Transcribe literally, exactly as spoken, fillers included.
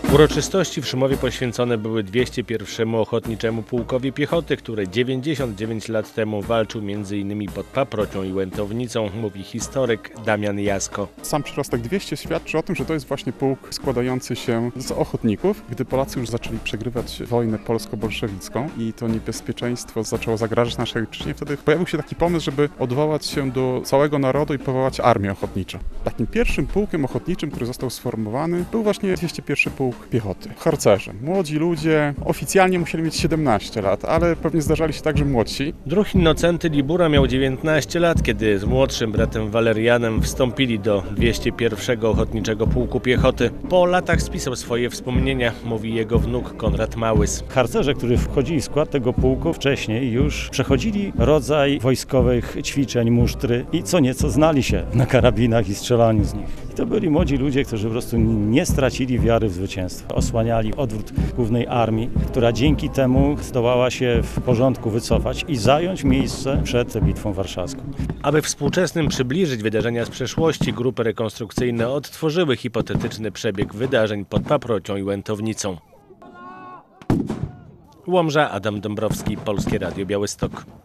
Uroczystości w Szymowie poświęcone były dwieście pierwszemu Ochotniczemu Pułkowi Piechoty, który dziewięćdziesiąt dziewięć lat temu walczył między innymi pod Paprocią i Łętownicą, mówi historyk Damian Jasko. Sam przyrostek dwieście świadczy o tym, że to jest właśnie pułk składający się z ochotników, gdy Polacy już zaczęli przegrywać wojnę polsko-bolszewicką i to niebezpieczeństwo zaczęło zagrażać naszej ojczyźnie. Wtedy pojawił się taki pomysł, żeby odwołać się do całego narodu i powołać armię ochotniczą. Takim pierwszym pułkiem ochotniczym, który został sformowany, był właśnie dwieście pierwszy Pułk Piechoty. Harcerze, młodzi ludzie, oficjalnie musieli mieć siedemnaście lat, ale pewnie zdarzali się także młodsi. Druh Innocenty Libura miał dziewiętnaście lat, kiedy z młodszym bratem Walerianem wstąpili do dwieście pierwszego Ochotniczego Pułku Piechoty. Po latach spisał swoje wspomnienia, mówi jego wnuk Konrad Małys. Harcerze, którzy wchodzili w skład tego pułku wcześniej już przechodzili rodzaj wojskowych ćwiczeń, musztry i co nieco znali się na karabinach i strzelaniu z nich. I to byli młodzi ludzie, którzy po prostu nie stracili wiary w zwycięstwo. Osłaniali odwrót głównej armii, która dzięki temu zdołała się w porządku wycofać i zająć miejsce przed Bitwą Warszawską. Aby współczesnym przybliżyć wydarzenia z przeszłości, grupy rekonstrukcyjne odtworzyły hipotetyczny przebieg wydarzeń pod Paprocią i Łętownicą. Łomża, Adam Dąbrowski, Polskie Radio Białystok.